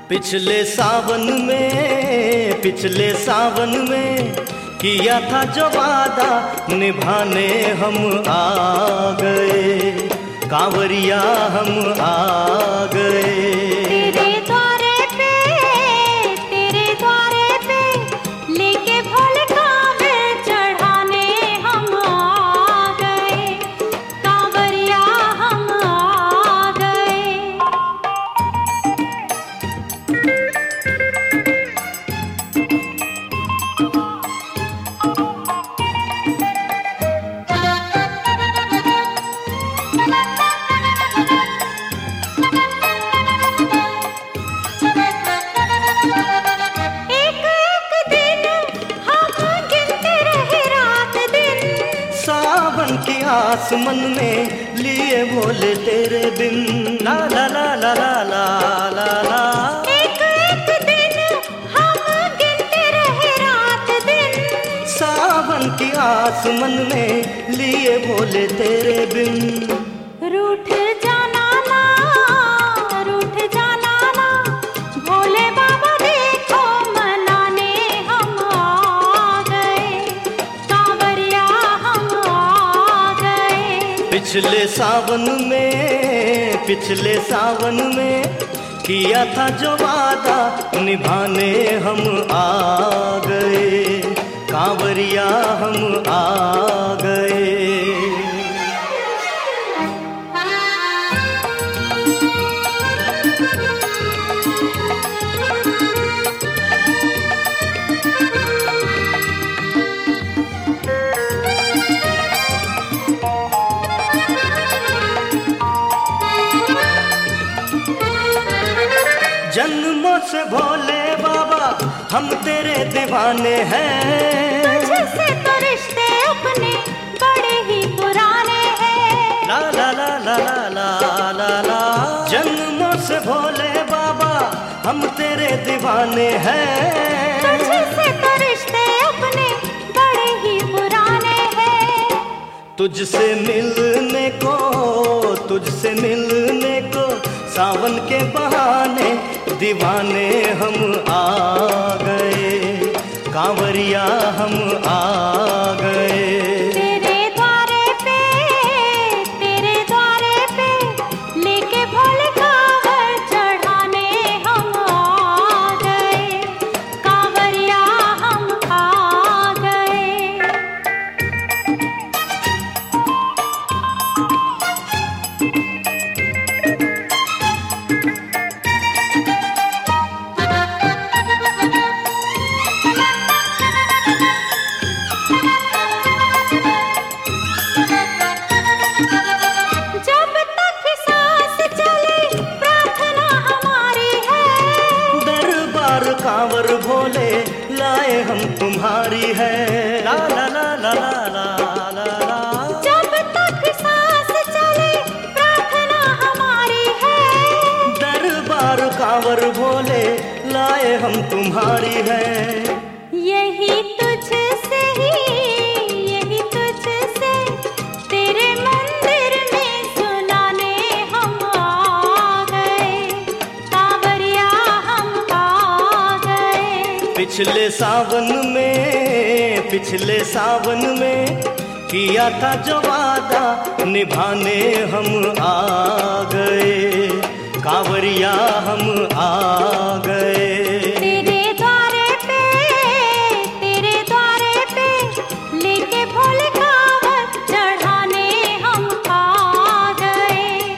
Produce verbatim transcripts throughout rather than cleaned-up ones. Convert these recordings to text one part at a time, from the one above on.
पिछले सावन में पिछले सावन में किया था जो वादा निभाने हम आ गए, कांवरिया हम आ गए। तेरे द्वारे पे तेरे द्वारे पे लेके भोले कांवर चढ़ाने हम आ गए, कांवरिया हम आ गए। सावन की आसमन में लिए बोले तेरे बिन, ला ला ला ला ला ला ला ला। एक एक दिन हम गिनते रहे रात दिन, सावन की आसमन में लिए बोले तेरे बिन। रूठ जाना ना रूठ जाना ना, भोले बाबा देखो मनाने हम आ गए, कांवरिया हम आ गए। पिछले सावन में पिछले सावन में किया था जो वादा निभाने हम आ गए, कांवरिया हम आ गए। जन्मों से भोले बाबा हम तेरे दीवाने हैं, तुझसे तो रिश्ते अपने बड़े ही पुराने हैं। ला ला ला ला ला ला ला ला। जन्मों से भोले बाबा हम तेरे दीवाने हैं, तुझसे तो रिश्ते अपने बड़े ही पुराने हैं। तुझसे मिलने को तुझसे मिलने को सावन के बहाने दीवाने हम आ गए, कांवरिया हम आ गए। तेरे द्वारे पे तेरे द्वारे पे लेके भोले कांवर चढ़ाने हम आ गए, कांवरिया हम आ गए। जब तक सांस चले प्रार्थना हमारी है, दरबार कांवर भोले लाए हम तुम्हारी है, ला ला ला ला ला ला ला ला। जब तक सांस चले प्रार्थना हमारी है, दरबार कांवर भोले लाए हम तुम्हारी है। यही तुझसे ही यही तुझसे तेरे मंदिर में सुनाने हम आ गए, कांवरिया हम आ गए। पिछले सावन में पिछले सावन में किया था जो वादा निभाने हम आ गए, कांवरिया हम आ गए। तेरे द्वारे पे तेरे द्वारे पे लेके भोले कांवर चढ़ाने हम आ गए,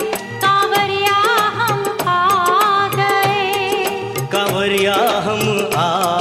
कांवरिया हम आ गए, कांवरिया हम आ